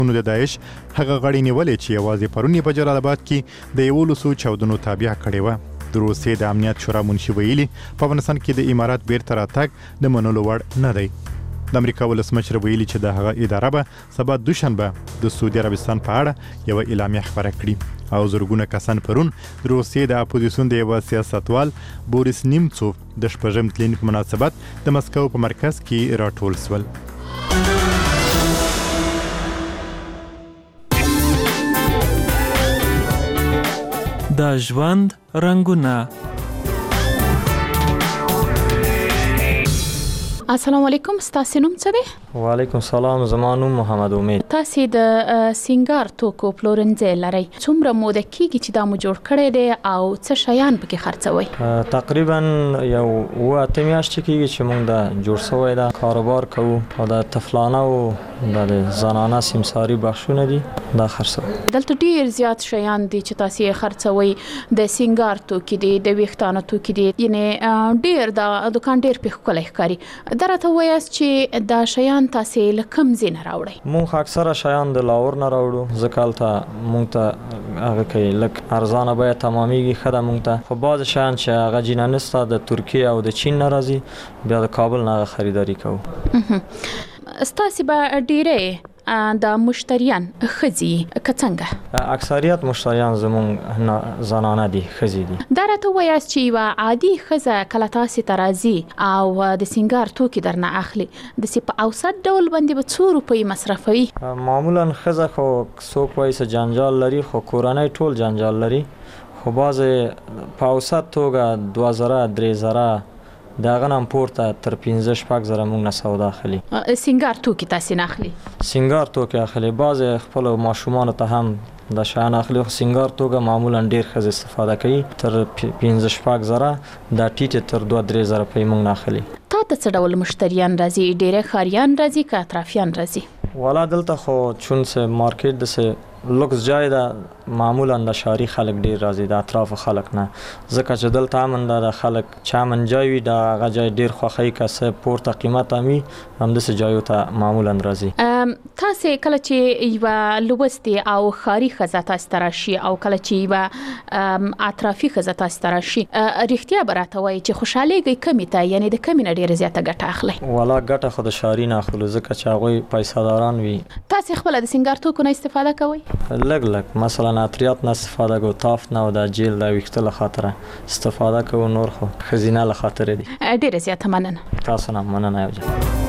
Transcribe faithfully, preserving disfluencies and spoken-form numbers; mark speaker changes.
Speaker 1: نو د داعش هغه غړي نیولې چې یوازې پرون په جلال آباد کې د یولسو چاودنو تابع کړې وه. د روسیې د امنیت شورا منشي ویلي په افغانستان کې د امارات بیرته راتګ د منلو وړ نه دی. د امریکا ولسمشر ویلي چې د هغه اداره به سبا دوشنبه د سعودي عربستان په اړه یو اعلامیه خبره کړي او زرګونه کسان پرون د روسیې د اپوزیسیون د یو سیاستوال بوریس نیمڅوف د شپږم تلین په مناسبت د مسکو په مرکز کې راټول سول.
Speaker 2: د ژوند رنګونه.
Speaker 3: السلام علیکم، ستاسو نوم څه دی؟
Speaker 4: وعلیکم السلام، زما نوم محمد امید.
Speaker 3: تاسو د سینګار توکو پلورنځي لري، څومره موده کېږي چې دا مو جوړ کړی دی او څه شیان پکې خرڅوي؟
Speaker 4: تقریبا یو اوه اته میاشتې کېږي چې موږ دا جوړ شوی دا کاروبار کوو او د طفلانه او د زنانه سیمساري بخشونه دي دا خرڅوي.
Speaker 3: دلته ډیر زیات شیان دي چې تاسو یې خرڅوي. د سینګار توکي دي، د ویښتانو توکي دي، یعنی ډیر دا دکان ډیر په ښکلی ښکاري. درته وایاست چې دا شیان تاسو له کوم ځای نه راوړئ؟
Speaker 4: مونږ اکثره شیان د لاهور نه راوړو، ځکه هلته مونږ ته هغه کې لږ ارزانه بیه تمامیږي ښه ده مونږ ته. خو بعضې شیان چې هغه جینانسته د ترکیې او د چین نه راځي، بیا د کابل نه هغه خریداري کوو.
Speaker 3: ستاسو به ډیری د مشتریان ښځې که څنګه؟
Speaker 4: اکثریت مشتریان زمونږ زنانه دي، ښځې دي.
Speaker 3: دا راته وایاست چې یوه عادي ښځه کله تاسې ته راځي او د سینګار توکي درنه اخلي، داسې په اوسط ډول باندې به څو روپۍ مصرفوي؟
Speaker 4: معمولا ښځه خو څوک وایي چې جنجال لري، خو کورنۍ ټول جنجال لري، خو بعضې په اوسط توګه دوه زره درې زره د هغه نه هم پورته تر پنځه شپږ زره موږ نه سودا اخلي.
Speaker 3: سینګار توکي تاسې نه اخلي؟
Speaker 4: سینګار توکي اخلي، بعضې خپلو ماشومانو ته هم د شیان اخلي، خو سینګار توګه معمولا ډېر ښځې استفاده کوي، تر پنځه شپږ زره دا ټیټې تر دوه درې زره روپۍ موږ نه اخلي.
Speaker 3: تا ته څه ډول مشتریان راځي؟ ډېری ښاریان راځي که اطرافیان راځي؟
Speaker 4: والا دلته خو چون څه مارکیټ داسې لوکس جای ده، معمولا د ښاري خلک ډیر راځي، د اطرافو خلک نه، ځکه چې دلته امن ده، د خلک چې امن جای وي د هغه جای ډیر خوښوي، که څه پورته قیمت هم وي همداسې جایو ته معمولا راځي.
Speaker 3: تاسې کله چې یوه لوستې او ښاري ښځه تاسې ته راشي او کله چې یوه اطرافي ښځه تاسې ته راشي، رښتیا به راته وایي چې خوشحالیږئ کمې ته، یعنې د کمې نه ډېره زیاته ګټه اخلئ؟
Speaker 4: والا ګټه خو د ښاري نه اخلو، ځکه چې هغوی پیسه داران وي.
Speaker 3: تاسې خپله د سینګار توکو نه استفاده کوئ؟
Speaker 4: لږ لږ، مثلا عطریات نه استفاده کوو، تاف نه او د جیل د ویښته له خاطره استفاده کوو، نور خو ښځینه له خاطره دي.
Speaker 3: ډېره زیاته مننه.
Speaker 4: تاسو نه مننه یو ځای.